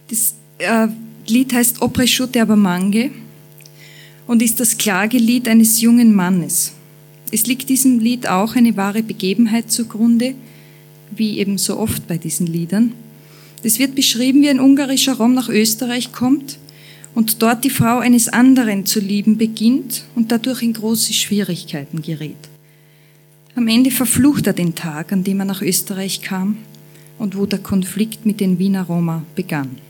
Das Lied heißt O Presciute Abamange und ist das Klagelied eines jungen Mannes. Es liegt diesem Lied auch eine wahre Begebenheit zugrunde, wie eben so oft bei diesen Liedern. Es wird beschrieben, wie ein ungarischer Rom nach Österreich kommt und dort die Frau eines anderen zu lieben beginnt und dadurch in große Schwierigkeiten gerät. Am Ende verflucht er den Tag, an dem er nach Österreich kam und wo der Konflikt mit den Wiener Roma begann.